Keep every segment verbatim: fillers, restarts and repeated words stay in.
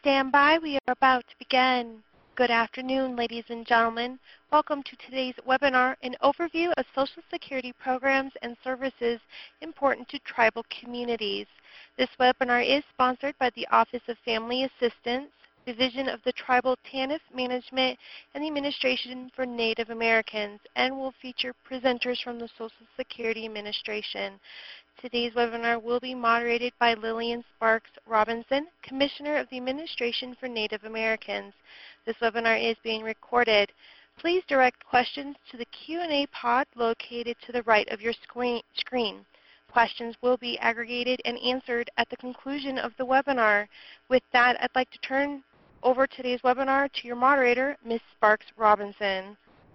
stand by. We are about to begin. Good afternoon, ladies and gentlemen. Welcome to today's webinar, an overview of Social Security programs and services important to tribal communities. This webinar is sponsored by the Office of Family Assistance, Division of the Tribal TANF Management, and the Administration for Native Americans, and will feature presenters from the Social Security Administration. Today's webinar will be moderated by Lillian Sparks Robinson, Commissioner of the Administration for Native Americans. This webinar is being recorded. Please direct questions to the Q and A pod located to the right of your screen. Questions will be aggregated and answered at the conclusion of the webinar. With that, I'd like to turn over today's webinar to your moderator, Miz Sparks Robinson.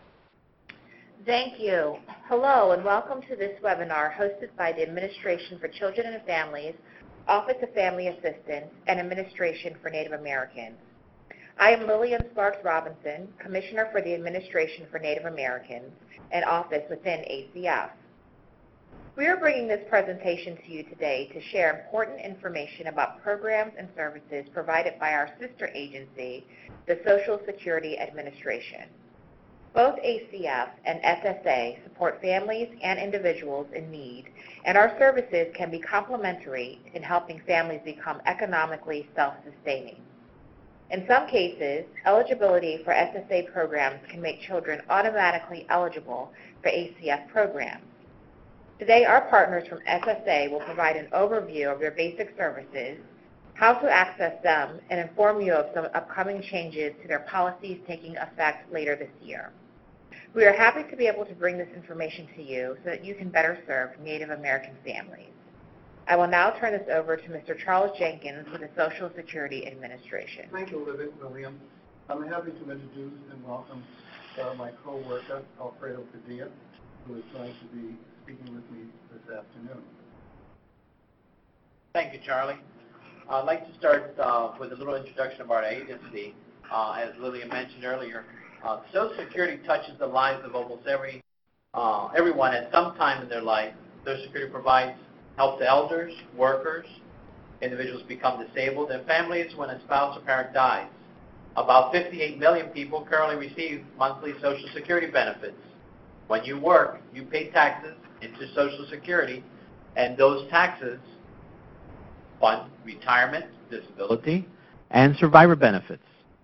Thank you. Hello and welcome to this webinar hosted by the Administration for Children and Families, Office of Family Assistance, and Administration for Native Americans. I am Lillian Sparks Robinson, Commissioner for the Administration for Native Americans, and Office within A C F. We are bringing this presentation to you today to share important information about programs and services provided by our sister agency, the Social Security Administration. Both A C F and S S A support families and individuals in need, and our services can be complementary in helping families become economically self-sustaining. In some cases, eligibility for S S A programs can make children automatically eligible for A C F programs. Today, our partners from S S A will provide an overview of their basic services, how to access them, and inform you of some upcoming changes to their policies taking effect later this year. We are happy to be able to bring this information to you so that you can better serve Native American families. I will now turn this over to Mister Charles Jenkins with the Social Security Administration. Thank you, Lillian. I'm happy to introduce and welcome uh, my co-worker, Alfredo Padilla, who is going to be speaking with me this afternoon. Thank you, Charlie. Uh, I'd like to start uh, with a little introduction of our agency. Uh, as Lillian mentioned earlier, uh, Social Security touches the lives of almost every uh, everyone at some time in their life. Social Security provides help to elders, workers, individuals become disabled, and families when a spouse or parent dies. About fifty-eight million people currently receive monthly Social Security benefits. When you work, you pay taxes into Social Security, and those taxes fund retirement, disability, and survivor benefits.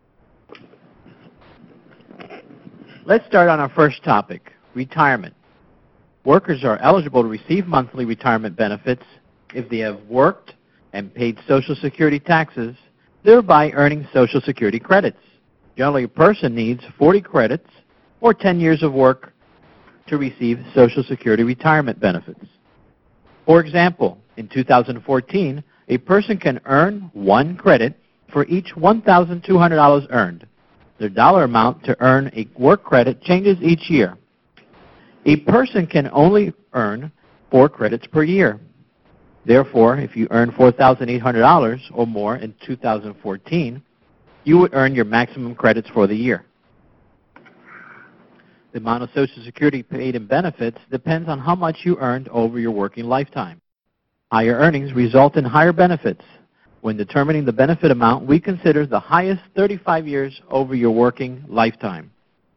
Let's start on our first topic, retirement. Workers are eligible to receive monthly retirement benefits if they have worked and paid Social Security taxes, thereby earning Social Security credits. Generally, a person needs forty credits or ten years of work to receive Social Security retirement benefits. For example, in two thousand fourteen, a person can earn one credit for each one thousand two hundred dollars earned. The dollar amount to earn a work credit changes each year. A person can only earn four credits per year. Therefore, if you earn four thousand eight hundred dollars or more in two thousand fourteen, you would earn your maximum credits for the year. The amount of Social Security paid in benefits depends on how much you earned over your working lifetime. Higher earnings result in higher benefits. When determining the benefit amount, we consider the highest thirty-five years over your working lifetime.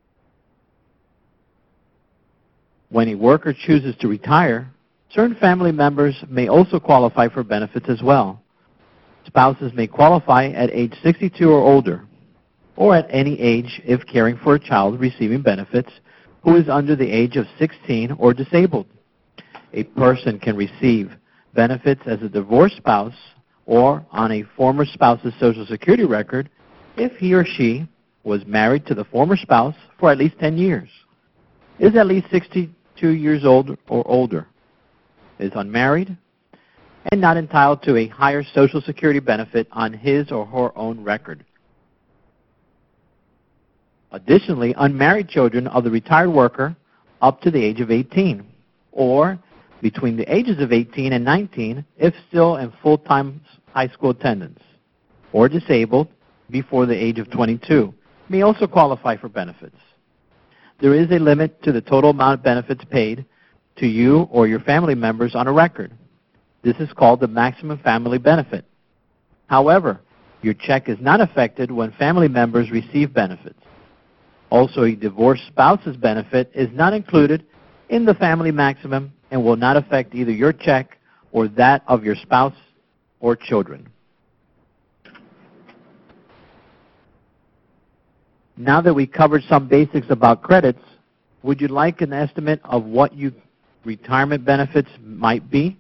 When a worker chooses to retire, certain family members may also qualify for benefits as well. Spouses may qualify at age sixty-two or older, or at any age if caring for a child receiving benefits who is under the age of sixteen or disabled. A person can receive benefits as a divorced spouse or on a former spouse's Social Security record if he or she was married to the former spouse for at least ten years, is at least sixty-two years old or older, is unmarried, and not entitled to a higher Social Security benefit on his or her own record. Additionally, unmarried children of the retired worker up to the age of eighteen, or between the ages of eighteen and nineteen if still in full-time high school attendance, or disabled before the age of twenty-two, may also qualify for benefits. There is a limit to the total amount of benefits paid to you or your family members on a record. This is called the maximum family benefit. However, Your check is not affected when family members receive benefits. Also, a divorced spouse's benefit is not included in the family maximum and will not affect either your check or that of your spouse or children. Now that we covered some basics about credits, would you like an estimate of what your retirement benefits might be?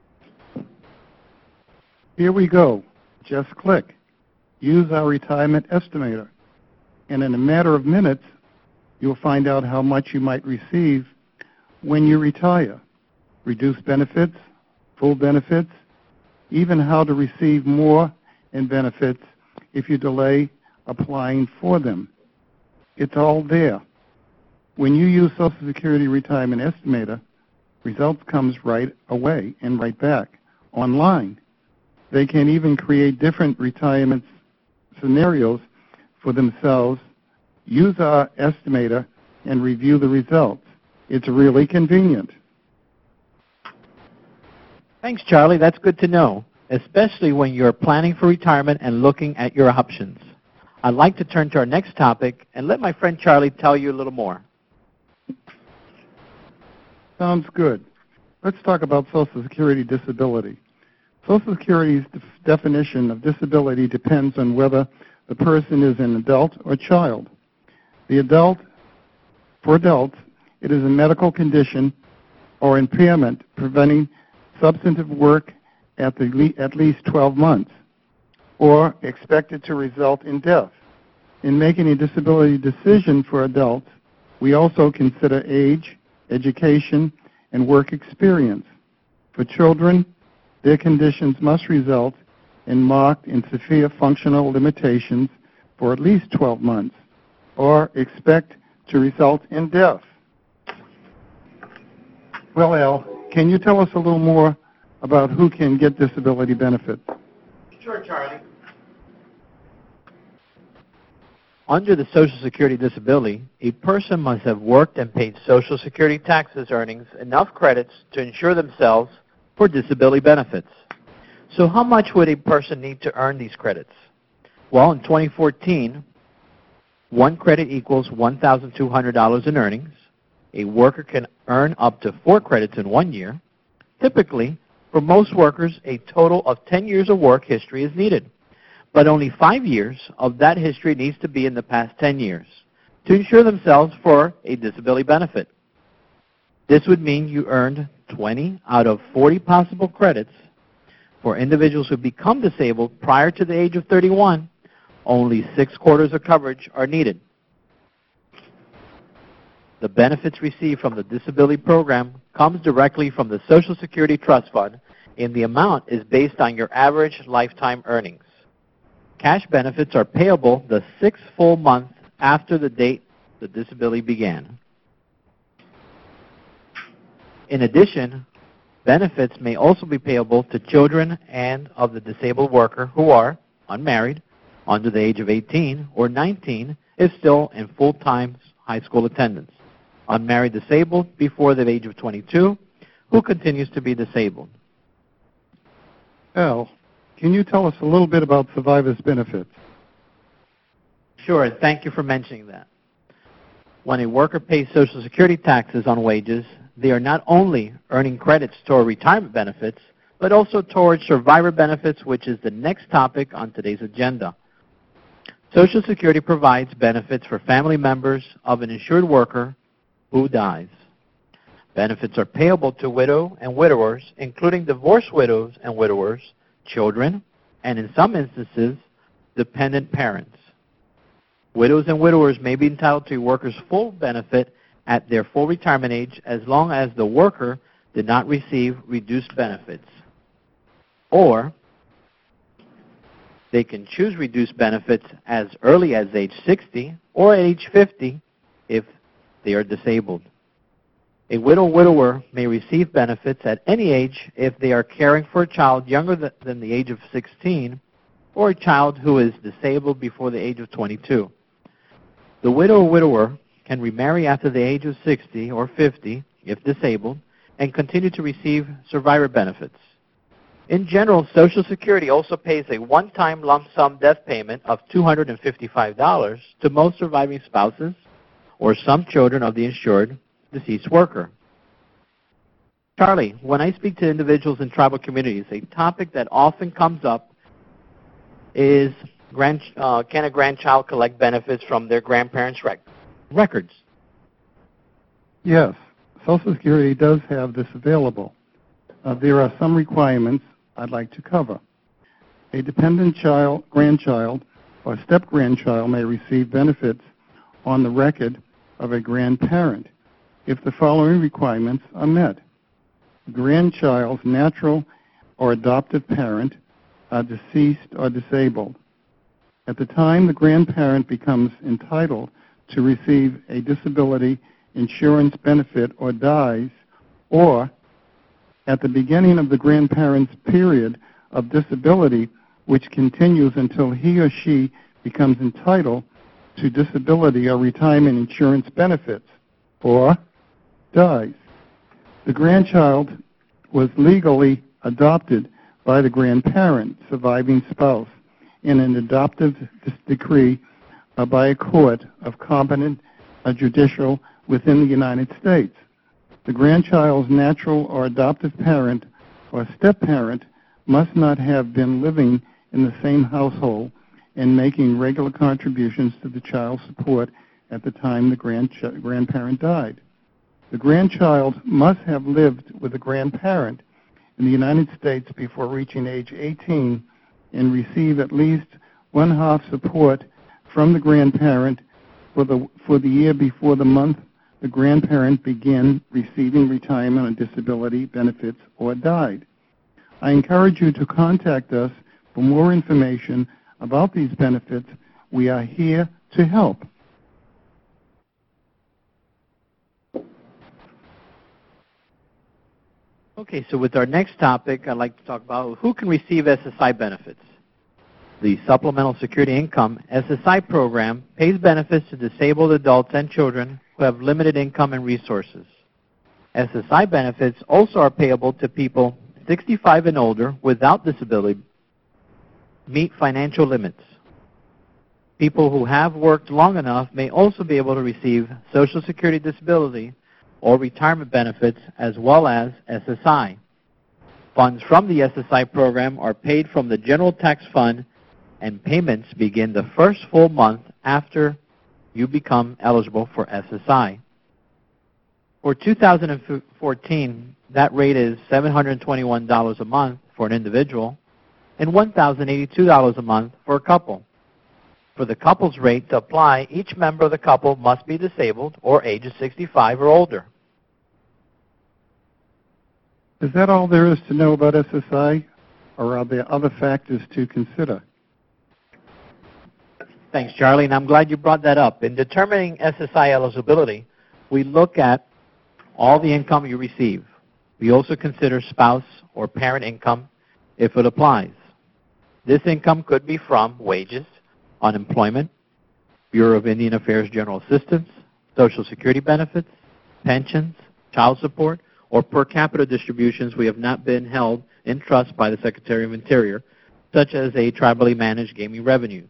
Here we go. Just click. Use our retirement estimator. And in a matter of minutes, you'll find out how much you might receive when you retire. Reduced benefits, full benefits, even how to receive more in benefits if you delay applying for them. It's all there. When you use Social Security Retirement Estimator, results comes right away and right back online. They can even create different retirement scenarios for themselves, use our estimator, and review the results. It's really convenient. Thanks, Charlie. That's good to know, especially when you're planning for retirement and looking at your options. I'd like to turn to our next topic and let my friend Charlie tell you a little more. Sounds good. Let's talk about Social Security disability. Social Security's def- definition of disability depends on whether the person is an adult or child. The adult, for adults, it is a medical condition or impairment preventing substantive work at, the le- at least twelve months, or expected to result in death. In making a disability decision for adults, we also consider age, education, and work experience. For children, their conditions must result in marked and severe functional limitations for at least twelve months, or expect to result in death. Well, Al, can you tell us a little more about who can get disability benefits? Sure, Charlie. Under the Social Security disability, a person must have worked and paid Social Security taxes earnings enough credits to insure themselves for disability benefits. So how much would a person need to earn these credits? Well, in twenty fourteen, one credit equals one thousand two hundred dollars in earnings. A worker can earn up to four credits in one year. Typically, for most workers, a total of ten years of work history is needed, but only five years of that history needs to be in the past ten years to insure themselves for a disability benefit. This would mean you earned twenty out of forty possible credits. For individuals who become disabled prior to the age of thirty-one, only six quarters of coverage are needed. The benefits received from the disability program comes directly from the Social Security Trust Fund, and the amount is based on your average lifetime earnings. Cash benefits are payable the sixth full month after the date the disability began. In addition, benefits may also be payable to children and of the disabled worker who are unmarried, under the age of eighteen, or nineteen if still in full-time high school attendance, unmarried disabled before the age of twenty-two, who continues to be disabled. Al, can you tell us a little bit about survivors' benefits? Sure, thank you for mentioning that. When a worker pays Social Security taxes on wages, they are not only earning credits toward retirement benefits, but also towards survivor benefits, which is the next topic on today's agenda. Social Security provides benefits for family members of an insured worker who dies. Benefits are payable to widow and widowers, including divorced widows and widowers, children, and in some instances, dependent parents. Widows and widowers may be entitled to a worker's full benefit at their full retirement age as long as the worker did not receive reduced benefits. Or they can choose reduced benefits as early as age sixty or at age fifty if they are disabled. A widow-widower may receive benefits at any age if they are caring for a child younger th- than the age of sixteen or a child who is disabled before the age of twenty-two. The widow-widower can remarry after the age of sixty or fifty if disabled and continue to receive survivor benefits. In general, Social Security also pays a one-time lump sum death payment of two hundred fifty-five dollars to most surviving spouses or some children of the insured deceased worker. Charlie, when I speak to individuals in tribal communities, a topic that often comes up is grand, uh, can a grandchild collect benefits from their grandparents' rec- records? Yes, Social Security does have this available. Uh, there are some requirements I'd like to cover. A dependent child, grandchild, or step-grandchild may receive benefits on the record of a grandparent if the following requirements are met. The grandchild's natural or adoptive parent are deceased or disabled. At the time the grandparent becomes entitled to receive a disability insurance benefit or dies, or at the beginning of the grandparent's period of disability, which continues until he or she becomes entitled to disability or retirement insurance benefits, or dies. The grandchild was legally adopted by the grandparent, surviving spouse, in an adoptive decree uh, by a court of competent uh, judicial within the United States. The grandchild's natural or adoptive parent or step-parent must not have been living in the same household and making regular contributions to the child's support at the time the grandch- grandparent died. The grandchild must have lived with the grandparent in the United States before reaching age eighteen and receive at least one-half support from the grandparent for the, for the year before the month the grandparent began receiving retirement or disability benefits or died. I encourage you to contact us for more information about these benefits. We are here to help. Okay, so with our next topic, I'd like to talk about who can receive S S I benefits. The Supplemental Security Income S S I program pays benefits to disabled adults and children who have limited income and resources. S S I benefits also are payable to people sixty-five and older without disability meet financial limits. People who have worked long enough may also be able to receive Social Security disability or retirement benefits as well as S S I. Funds from the S S I program are paid from the General Tax Fund, and payments begin the first full month after you become eligible for S S I. For two thousand fourteen, that rate is seven hundred twenty-one dollars a month for an individual and one thousand eighty-two dollars a month for a couple. For the couple's rate to apply, each member of the couple must be disabled or ages sixty-five or older. Is that all there is to know about S S I, or are there other factors to consider? Thanks, Charlie, and I'm glad you brought that up. In determining S S I eligibility, we look at all the income you receive. We also consider spouse or parent income if it applies. This income could be from wages, unemployment, Bureau of Indian Affairs general assistance, Social Security benefits, pensions, child support, or per capita distributions we have not been held in trust by the Secretary of Interior, such as a tribally managed gaming revenue.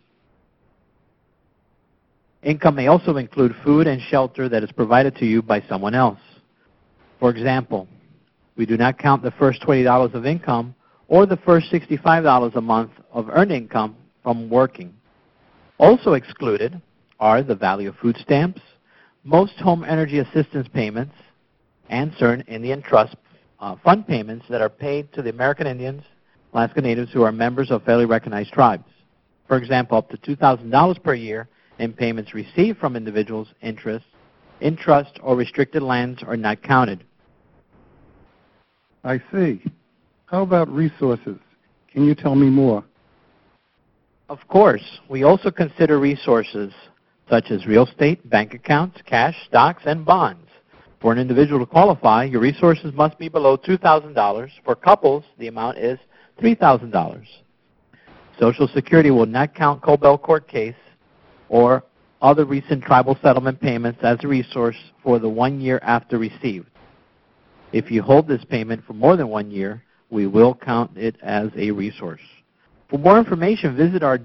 Income may also include food and shelter that is provided to you by someone else. For example, we do not count the first twenty dollars of income or the first sixty-five dollars a month of earned income from working. Also excluded are the value of food stamps, most home energy assistance payments, and certain Indian Trust uh, fund payments that are paid to the American Indians, Alaska Natives who are members of federally recognized tribes. For example, up to two thousand dollars per year in payments received from individuals' interests in trust or restricted lands are not counted. I see. How about resources? Can you tell me more? Of course, we also consider resources such as real estate, bank accounts, cash, stocks, and bonds. For an individual to qualify, your resources must be below two thousand dollars. For couples, the amount is three thousand dollars. Social Security will not count Cobell court case or other recent tribal settlement payments as a resource for the one year after received. If you hold this payment for more than one year, we will count it as a resource. For more information, visit our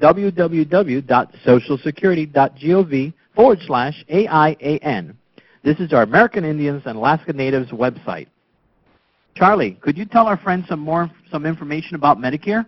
www.socialsecurity.gov forward slash AIAN. This is our American Indians and Alaska Natives website. Charlie, could you tell our friends some more some information about Medicare?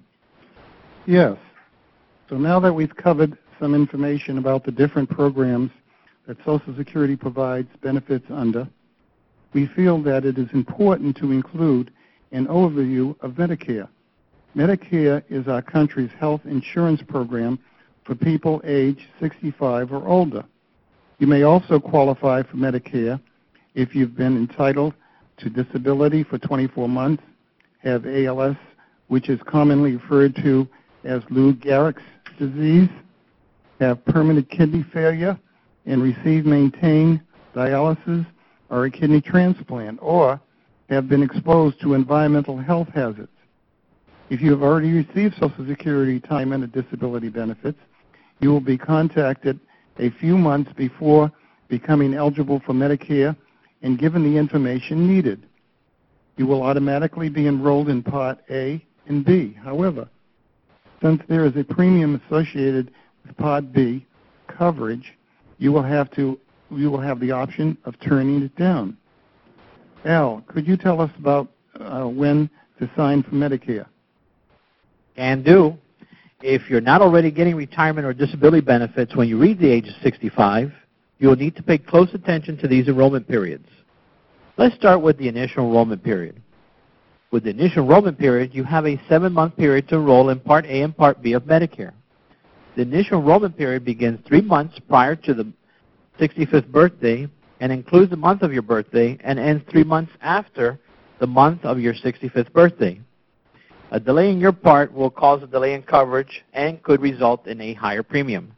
Yes. So now that we've covered some information about the different programs that Social Security provides benefits under, we feel that it is important to include an overview of Medicare. Medicare is our country's health insurance program for people aged sixty-five or older. You may also qualify for Medicare if you've been entitled to disability for twenty-four months, have A L S, which is commonly referred to as Lou Gehrig's disease, have permanent kidney failure, and receive maintained dialysis or a kidney transplant, or have been exposed to environmental health hazards. If you have already received Social Security retirement or disability benefits, you will be contacted a few months before becoming eligible for Medicare and given the information needed. You will automatically be enrolled in Part A and B. However, since there is a premium associated with Part B coverage, you will have to you will have the option of turning it down. Al, could you tell us about uh, when to sign for Medicare? Can do. If you're not already getting retirement or disability benefits when you reach the age of sixty-five, you will need to pay close attention to these enrollment periods. Let's start with the initial enrollment period. With the initial enrollment period, you have a seven-month period to enroll in Part A and Part B of Medicare. The initial enrollment period begins three months prior to the sixty-fifth birthday and includes the month of your birthday and ends three months after the month of your sixty-fifth birthday. A delay in your part will cause a delay in coverage and could result in a higher premium.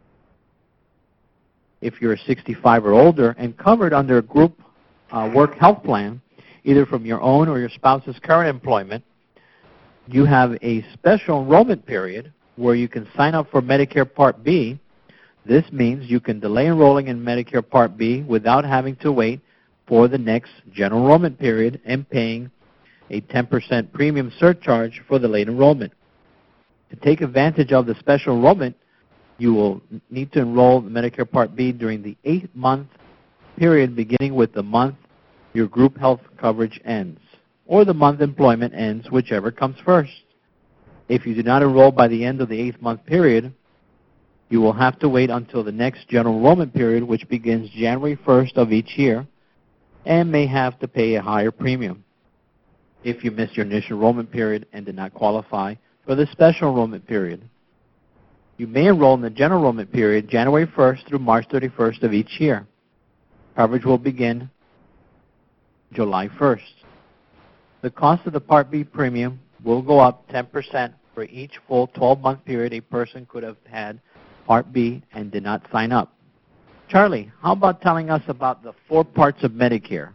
If you're sixty-five or older and covered under a group uh, work health plan, either from your own or your spouse's current employment, you have a special enrollment period where you can sign up for Medicare Part B. This means you can delay enrolling in Medicare Part B without having to wait for the next general enrollment period and paying a ten percent premium surcharge for the late enrollment. To take advantage of the special enrollment, you will need to enroll in Medicare Part B during the eight-month period beginning with the month your group health coverage ends, or the month employment ends, whichever comes first. If you do not enroll by the end of the eighth-month period, you will have to wait until the next general enrollment period, which begins January first of each year, and may have to pay a higher premium if you missed your initial enrollment period and did not qualify for the special enrollment period. You may enroll in the general enrollment period January first through March thirty-first of each year. Coverage will begin July first. The cost of the Part B premium will go up ten percent for each full twelve-month period a person could have had Part B and did not sign up. Charlie, how about telling us about the four parts of Medicare?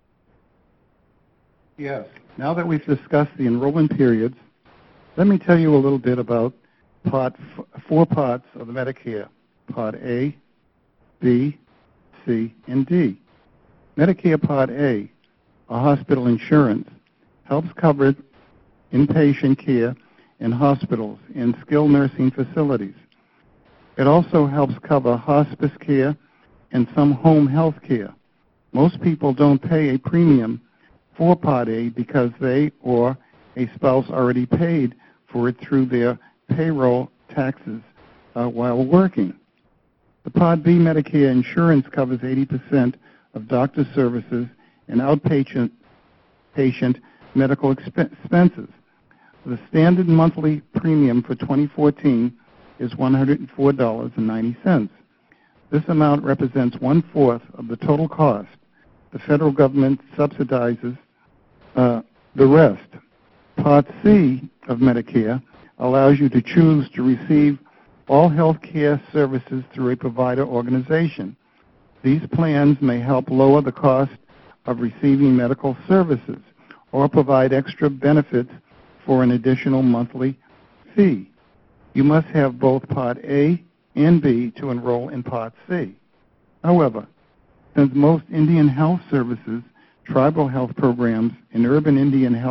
Yes. Now that we've discussed the enrollment periods, let me tell you a little bit about part f- four parts of Medicare, Part A, B, C, and D. Medicare Part A, or hospital insurance, helps cover inpatient care in hospitals and skilled nursing facilities. It also helps cover hospice care and some home health care. Most people don't pay a premium for Part A because they or a spouse already paid for it through their payroll taxes uh, while working. The Part B Medicare insurance covers eighty percent of doctor services and outpatient patient medical exp- expenses. The standard monthly premium for twenty fourteen is one hundred four dollars and ninety cents. This amount represents one-fourth of the total cost. The federal government subsidizes uh, the rest. Part C of Medicare allows you to choose to receive all health care services through a provider organization. These plans may help lower the cost of receiving medical services or provide extra benefits for an additional monthly fee. You must have both Part A and B to enroll in Part C. However, since most Indian health services, tribal health programs, and urban Indian health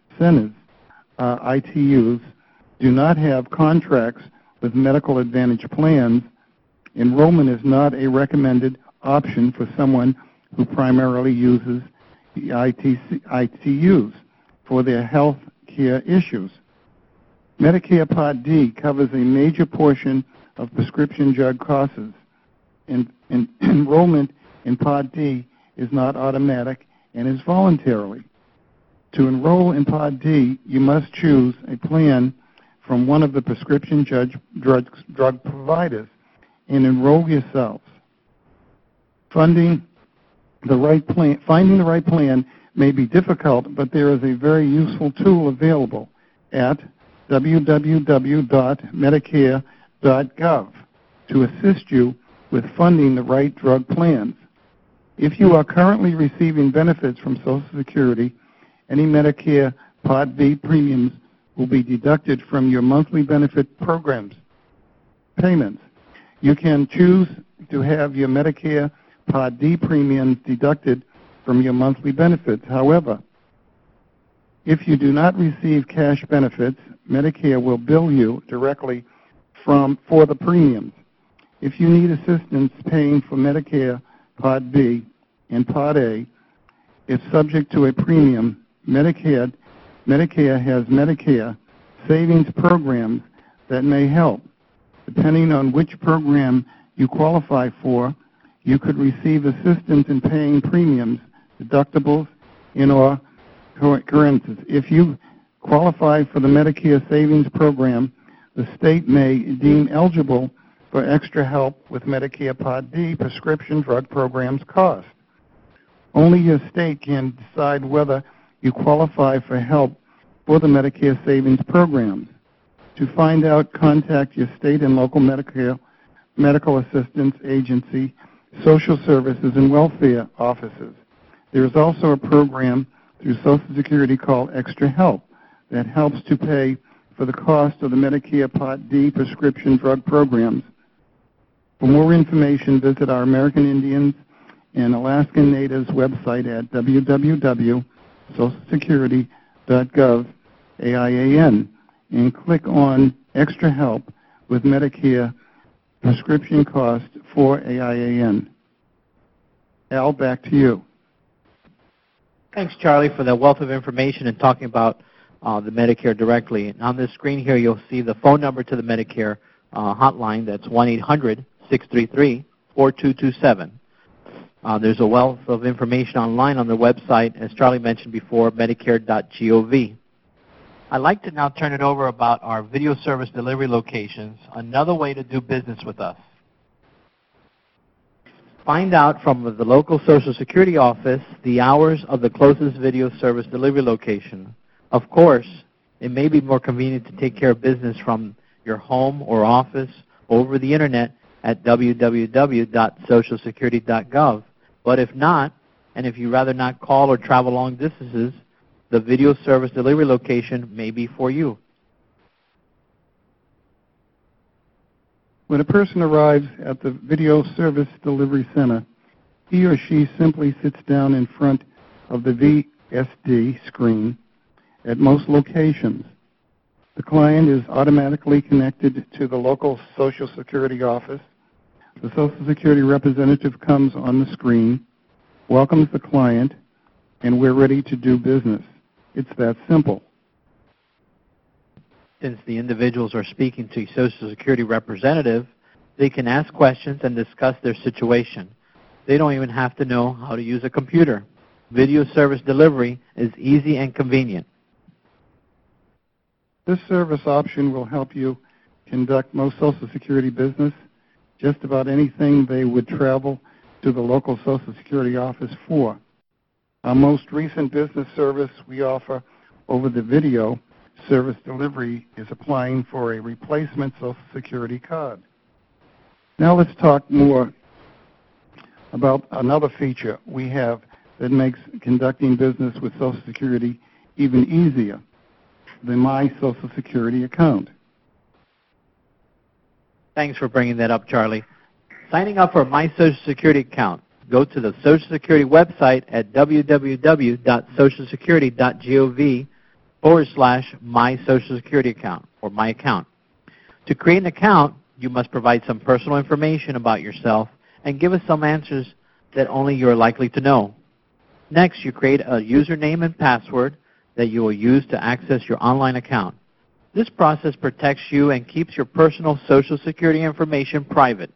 centers, uh, I T Us, do not have contracts with medical advantage plans, enrollment is not a recommended option for someone who primarily uses the I T Us for their health care issues. Medicare Part D covers a major portion of prescription drug costs. En- en- enrollment in Part D is not automatic and is voluntary. To enroll in Part D, you must choose a plan from one of the prescription drug, drug, drug providers and enroll yourselves. Funding the right plan, finding the right plan may be difficult, but there is a very useful tool available at w w w dot medicare dot gov to assist you with funding the right drug plans. If you are currently receiving benefits from Social Security, any Medicare Part B premiums will be deducted from your monthly benefit programs payments. You can choose to have your Medicare Part D premiums deducted from your monthly benefits. However, if you do not receive cash benefits, Medicare will bill you directly from for the premiums. If you need assistance paying for Medicare Part B and Part A, if subject to a premium, Medicare, Medicare has Medicare savings programs that may help. Depending on which program you qualify for, you could receive assistance in paying premiums, deductibles, and or occurrences. If you qualify for the Medicare Savings Program, the state may deem eligible for extra help with Medicare Part D prescription drug programs cost. Only your state can decide whether you qualify for help for the Medicare Savings Programs. To find out, contact your state and local Medicare medical assistance agency, social services, and welfare offices. There is also a program through Social Security called Extra Help that helps to pay for the cost of the Medicare Part D prescription drug programs. For more information, visit our American Indians and Alaskan Natives website at w w w dot social security dot gov A I A N and click on Extra Help with Medicare prescription cost for A I A N. Al, back to you. Thanks, Charlie, for that wealth of information and talking about uh, the Medicare directly. And on this screen here, you'll see the phone number to the Medicare uh, hotline. That's one eight hundred, six three three, four two two seven. Uh, there's a wealth of information online on the website, as Charlie mentioned before, medicare dot gov. I'd like to now turn it over about our video service delivery locations, another way to do business with us. Find out from the local Social Security office the hours of the closest video service delivery location. Of course, it may be more convenient to take care of business from your home or office over the Internet at w w w dot social security dot gov. But if not, and if you'd rather not call or travel long distances, the video service delivery location may be for you. When a person arrives at the Video Service Delivery Center, he or she simply sits down in front of the V S D screen at most locations. The client is automatically connected to the local Social Security office. The Social Security representative comes on the screen, welcomes the client, and we're ready to do business. It's that simple. Since the individuals are speaking to a Social Security representative, they can ask questions and discuss their situation. They don't even have to know how to use a computer. Video service delivery is easy and convenient. This service option will help you conduct most Social Security business, just about anything they would travel to the local Social Security office for. Our most recent business service we offer over the video service delivery is applying for a replacement Social Security card. Now let's talk more about another feature we have that makes conducting business with Social Security even easier, the My Social Security account. Thanks for bringing that up, Charlie. Signing up for My Social Security account, go to the Social Security website at w w w dot social security dot gov forward slash my Social Security account or my account. To create an account, you must provide some personal information about yourself and give us some answers that only you are likely to know. Next, you create a username and password that you will use to access your online account. This process protects you and keeps your personal Social Security information private.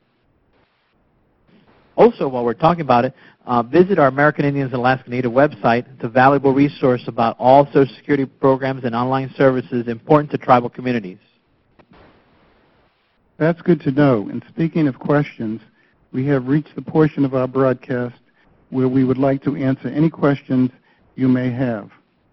Also, while we're talking about it, uh, visit our American Indians and Alaska Native website. It's a valuable resource about all Social Security programs and online services important to tribal communities. That's good to know. And speaking of questions, we have reached the portion of our broadcast where we would like to answer any questions you may have.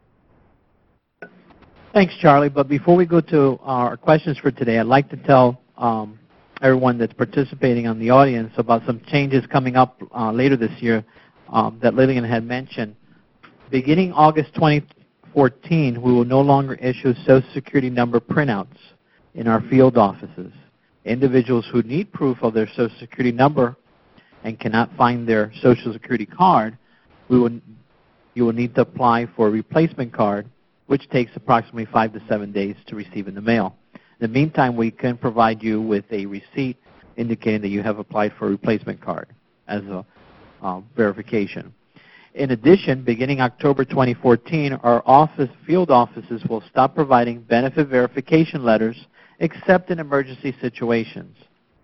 Thanks, Charlie. But before we go to our questions for today, I'd like to tell um, everyone that's participating on the audience about some changes coming up uh, later this year um, that Lillian had mentioned. Beginning August twenty fourteen, we will no longer issue Social Security number printouts in our field offices. Individuals who need proof of their Social Security number and cannot find their Social Security card, we will, you will need to apply for a replacement card, which takes approximately five to seven days to receive in the mail. In the meantime, we can provide you with a receipt indicating that you have applied for a replacement card as a uh, verification. In addition, beginning October twenty fourteen, our office, field offices will stop providing benefit verification letters except in emergency situations.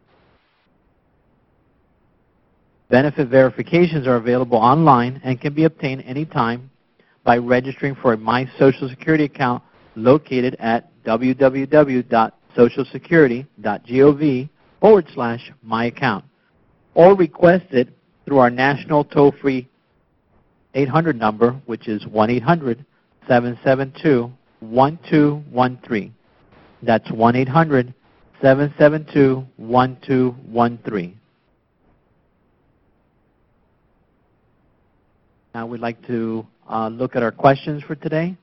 Benefit verifications are available online and can be obtained anytime by registering for a My Social Security account located at w w w dot social security dot gov forward slash my account, or request it through our national toll-free eight hundred number, which is one eight hundred, seven seven two, one two one three. That's one eight hundred, seven seven two, one two one three. Now we'd like to uh, look at our questions for today.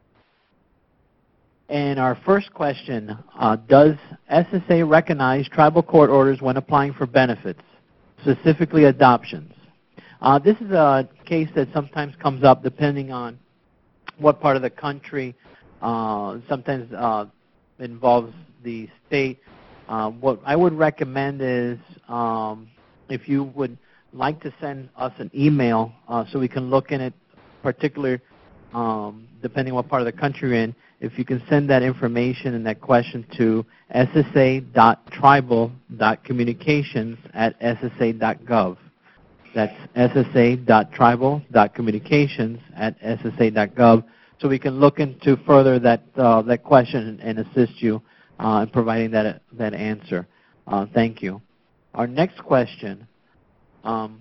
And our first question, uh, does S S A recognize tribal court orders when applying for benefits, specifically adoptions? Uh, this is a case that sometimes comes up depending on what part of the country. Uh, sometimes uh, involves the state. Uh, what I would recommend is um, if you would like to send us an email uh, so we can look in it, particular um, depending on what part of the country you're in, if you can send that information and that question to s s a dot tribal dot communications at s s a dot gov. That's s s a dot tribal dot communications at s s a dot gov. So we can look into further that uh, that question and, and assist you uh, in providing that that answer. Uh, thank you. Our next question. Um,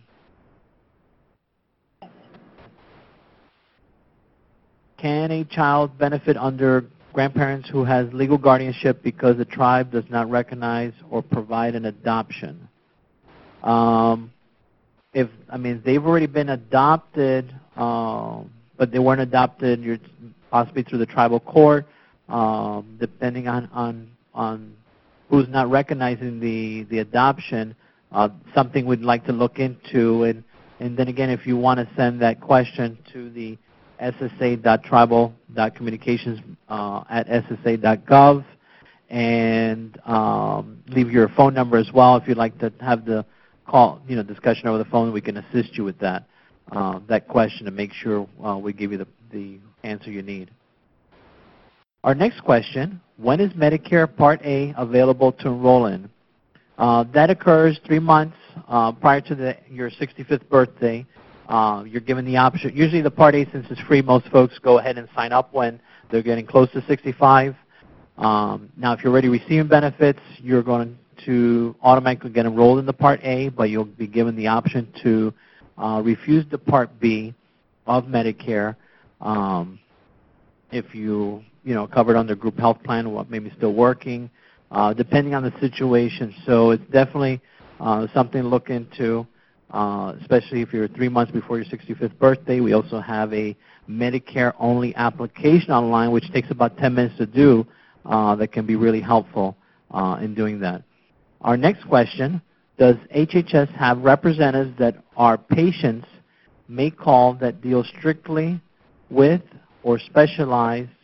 can a child benefit under grandparents who has legal guardianship because the tribe does not recognize or provide an adoption? Um, if I mean they've already been adopted. Um, but they weren't adopted you're possibly through the tribal court, um, depending on, on, on who's not recognizing the, the adoption, uh, something we'd like to look into. And, and then again, if you want to send that question to the s s a dot tribal dot communications uh, at s s a dot gov, and um, leave your phone number as well if you'd like to have the call, you know, discussion over the phone, we can assist you with that. Uh, that question to make sure uh, we give you the, the answer you need. Our next question, when is Medicare Part A available to enroll in? Uh, that occurs three months uh, prior to the, your sixty-fifth birthday. Uh, you're given the option. Usually the Part A, since it's free, most folks go ahead and sign up when they're getting close to sixty-five. Um, now, if you're already receiving benefits, you're going to automatically get enrolled in the Part A, but you'll be given the option to Uh, refuse the Part B of Medicare um, if you, you know, covered under group health plan or maybe still working, uh, depending on the situation. So it's definitely uh, something to look into, uh, especially if you're three months before your sixty-fifth birthday. We also have a Medicare-only application online, which takes about ten minutes to do, uh, that can be really helpful uh, in doing that. Our next question, does H H S have representatives that our patients may call that deal strictly with or specialize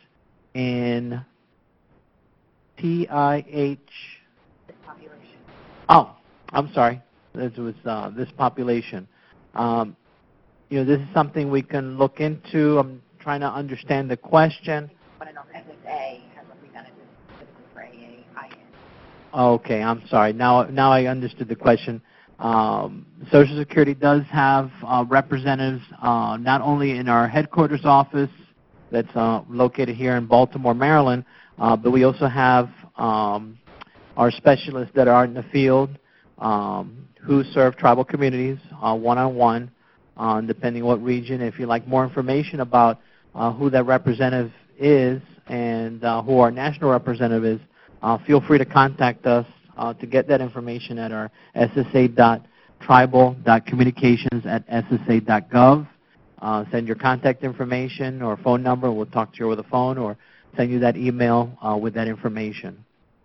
in T I H. Population. Oh, I'm sorry. This was uh, this population. Um, you know, this is something we can look into. I'm trying to understand the question. I want to know if S S A has representatives specifically for A A I N. Okay, I'm sorry. Now, now I understood the question. Um, Social Security does have uh, representatives uh, not only in our headquarters office that's uh, located here in Baltimore, Maryland, uh, but we also have um, our specialists that are in the field um, who serve tribal communities uh, one-on-one, uh, depending what region. If you'd like more information about uh, who that representative is and uh, who our national representative is, uh, feel free to contact us uh, to get that information at our S S A dot tribal dot communications at S S A dot gov. Uh, send your contact information or phone number. We'll talk to you over the phone or send you that email uh, with that information.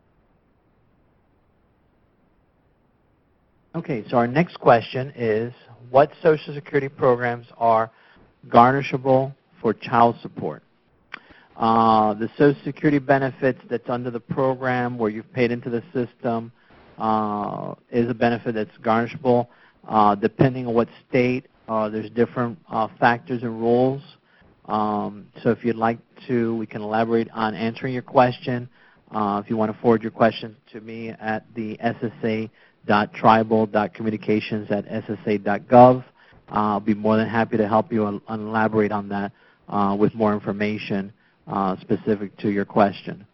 Okay, so our next question is, what Social Security programs are garnishable for child support? Uh, the Social Security benefits that's under the program where you've paid into the system uh, is a benefit that's garnishable. Uh, depending on what state, uh, there's different uh, factors and rules. Um, so if you'd like to, we can elaborate on answering your question. Uh, if you want to forward your question to me at the S S A dot tribal dot communications at S S A dot gov, uh, I'll be more than happy to help you and elaborate on that uh, with more information uh, specific to your question.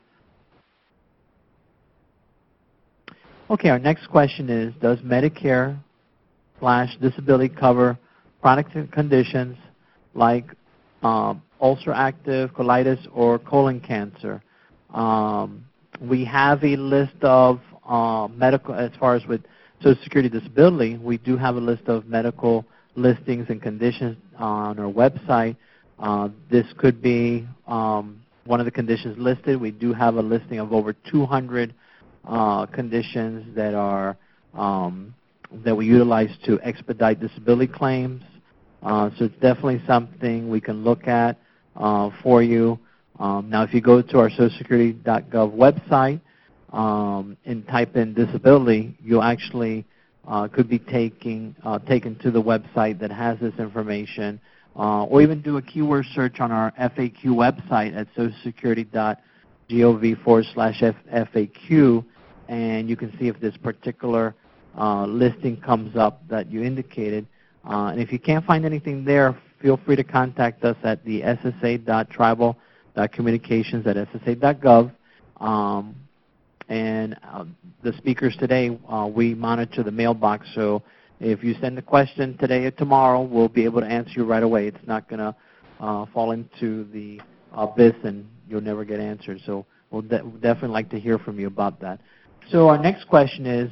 Okay, our next question is, does Medicare slash disability cover chronic conditions like um, ulcerative colitis or colon cancer? Um, we have a list of uh, medical, as far as with Social Security disability, we do have a list of medical listings and conditions on our website. Uh, this could be um, one of the conditions listed. We do have a listing of over two hundred uh, conditions that are um, that we utilize to expedite disability claims. Uh, so it's definitely something we can look at uh, for you. Um, now, if you go to our social security dot gov website um, and type in disability, you'll actually uh, could be taking, uh, taken to the website that has this information, uh, or even do a keyword search on our F A Q website at social security dot gov forward slash F A Q, and you can see if this particular uh, listing comes up that you indicated. Uh, and if you can't find anything there, feel free to contact us at the S S A dot tribal dot communications at S S A dot gov. Um, and uh, the speakers today, uh, we monitor the mailbox, so if you send a question today or tomorrow, we'll be able to answer you right away. It's not going to uh, fall into the abyss and you'll never get answered. So we'll de definitely like to hear from you about that. So our next question is,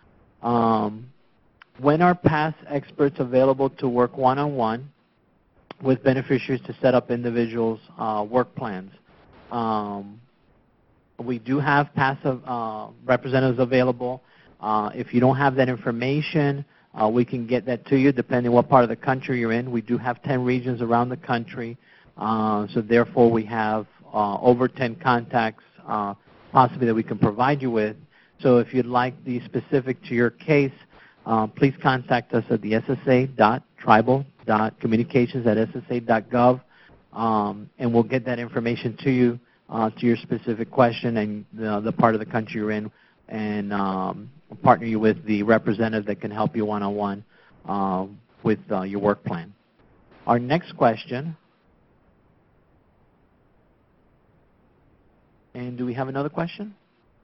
um, when are past experts available to work one-on-one with beneficiaries to set up individuals' uh, work plans? Um, we do have passive uh, representatives available. Uh, if you don't have that information, uh, we can get that to you depending on what part of the country you're in. We do have ten regions around the country, uh, so therefore we have uh, over ten contacts uh, possibly that we can provide you with. So if you'd like the specific to your case, uh, please contact us at the S S A dot tribal dot communications at S S A dot gov, um, and we'll get that information to you, uh, to your specific question and the, the part of the country you're in, and um, partner you with the representative that can help you one-on-one uh, with uh, your work plan. Our next question, and do we have another question?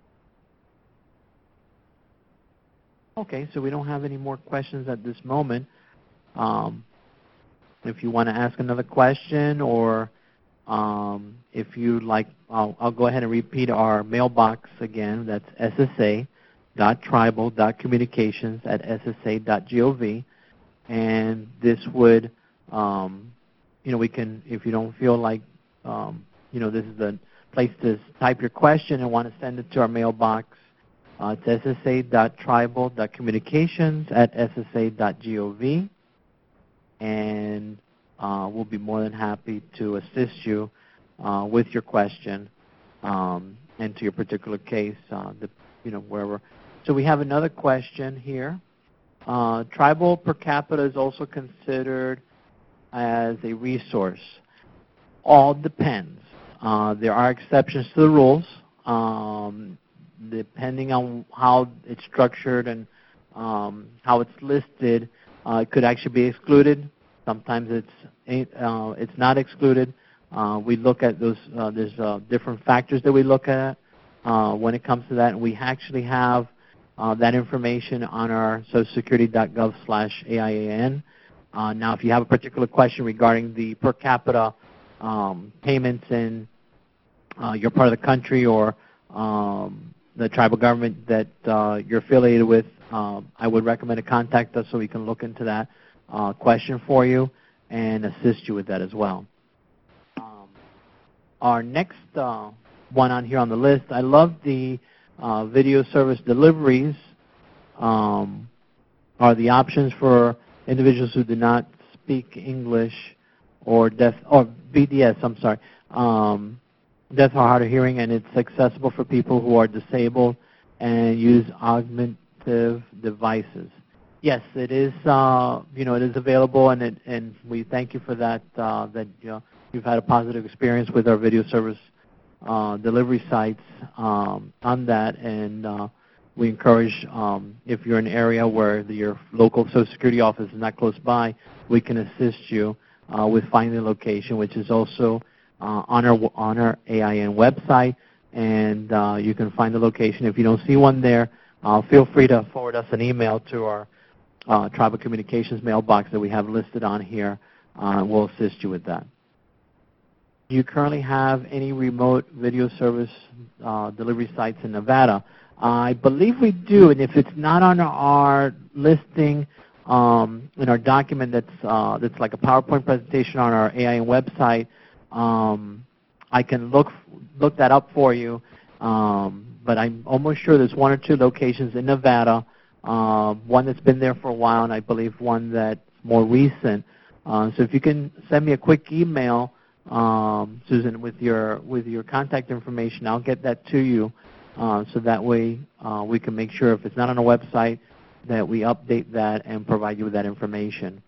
Okay, so we don't have any more questions at this moment. Um, if you want to ask another question, or um, if you'd like, I'll, I'll go ahead and repeat our mailbox again. That's S S A dot tribal dot communications at S S A dot gov. And this would, um, you know, we can, if you don't feel like, um, you know, this is the place to type your question and want to send it to our mailbox, Uh, it's S S A dot tribal dot communications at S S A dot gov, and uh, we'll be more than happy to assist you uh, with your question um, and to your particular case, uh, the, you know, wherever. So we have another question here. Uh, tribal per capita is also considered as a resource. All depends. Uh, there are exceptions to the rules. Um, depending on how it's structured and um, how it's listed, uh, it could actually be excluded. Sometimes it's uh, it's not excluded. Uh, we look at those. Uh, there's uh, different factors that we look at uh, when it comes to that, and we actually have uh, that information on our social security dot gov slash A I A N. Uh, now, if you have a particular question regarding the per capita um, payments in uh, your part of the country or um, the tribal government that uh, you're affiliated with, uh, I would recommend to contact us so we can look into that uh, question for you and assist you with that as well. Um, our next uh, one on here on the list, I love the uh, video service deliveries um, are the options for individuals who do not speak English or deaf, or B D S, I'm sorry, um, deaf or hard of hearing, and it's accessible for people who are disabled and use augmentative devices. Yes, it is. Uh, you know, it is available, and it, and we thank you for that. Uh, that you know, you've had a positive experience with our video service uh, delivery sites um, on that, and uh, we encourage um, if you're in an area where the, your local Social Security office is not close by, we can assist you uh, with finding the location, which is also uh, on our on our A I N website, and uh, you can find the location. If you don't see one there, uh, feel free to forward us an email to our uh, Tribal Communications mailbox that we have listed on here. Uh, we'll assist you with that. Do you currently have any remote video service uh, delivery sites in Nevada? I believe we do, and if it's not on our listing um, in our document that's, uh, that's like a PowerPoint presentation on our A I N website, um, I can look, look that up for you, um, but I'm almost sure there's one or two locations in Nevada, uh, one that's been there for a while, and I believe one that's more recent. Uh, so if you can send me a quick email, um, Susan, with your, with your contact information, I'll get that to you. Uh, so that way uh, we can make sure if it's not on a website that we update that and provide you with that information.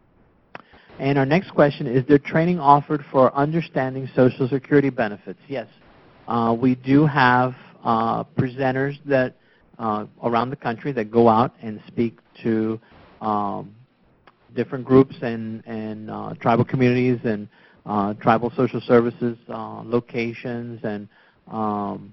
And our next question, is there training offered for understanding Social Security benefits? Yes. Uh, we do have uh, presenters that uh, around the country that go out and speak to um, different groups and, and uh, tribal communities and uh, tribal social services uh, locations and um,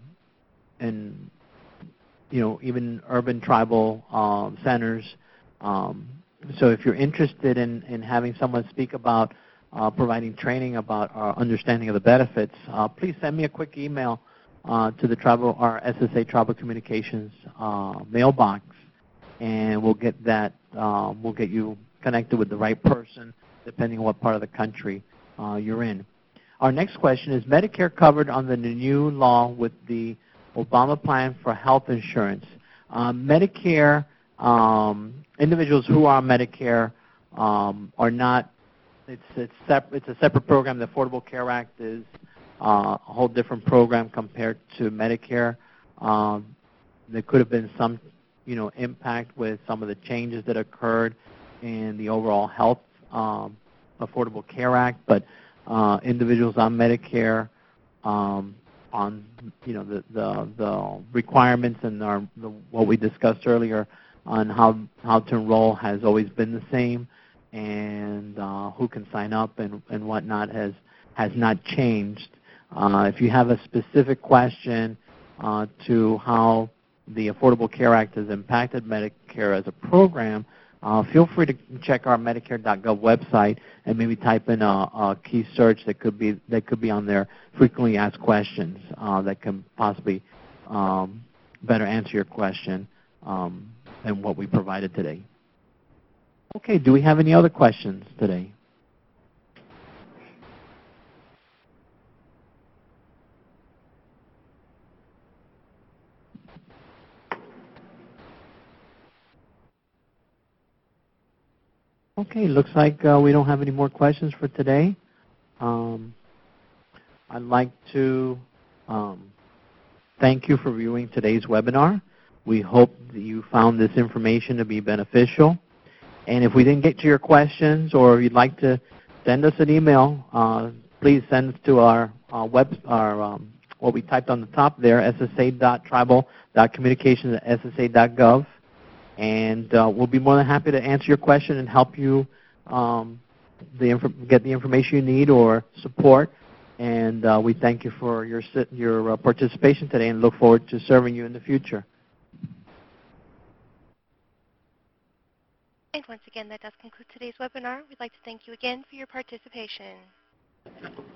and you know, even urban tribal um, centers. Um, so if you're interested in, in having someone speak about uh, providing training about our understanding of the benefits, uh, please send me a quick email uh, to the tribal, our S S A Tribal Communications uh, mailbox, and we'll get that. Uh, we'll get you connected with the right person, depending on what part of the country uh, you're in. Our next question is: Medicare covered under the new law with the Obama plan for health insurance? Um, Medicare, um, individuals who are on Medicare um, are not, it's, it's, sep it's a separate program. The Affordable Care Act is uh, a whole different program compared to Medicare. Um, there could have been some, you know, impact with some of the changes that occurred in the overall health um, Affordable Care Act, but uh, individuals on Medicare um, on you know the, the, the requirements and our, the, what we discussed earlier on how, how to enroll has always been the same, and uh, who can sign up and, and whatnot has, has not changed. Uh, if you have a specific question uh, to how the Affordable Care Act has impacted Medicare as a program, Uh, feel free to check our Medicare dot gov website and maybe type in a, a key search that could be that could be on there. Frequently asked questions uh, that can possibly um, better answer your question um, than what we provided today. Okay, do we have any other questions today? Okay, looks like uh, we don't have any more questions for today. Um, I'd like to um, thank you for viewing today's webinar. We hope that you found this information to be beneficial. And if we didn't get to your questions, or if you'd like to send us an email, uh, please send it to our, uh, web, our um, what we typed on the top there, s s a dot tribal dot communications at s s a dot gov. And uh, we'll be more than happy to answer your question and help you um, the inf- get the information you need or support. And uh, we thank you for your, your uh, participation today and look forward to serving you in the future. And once again, that does conclude today's webinar. We'd like to thank you again for your participation.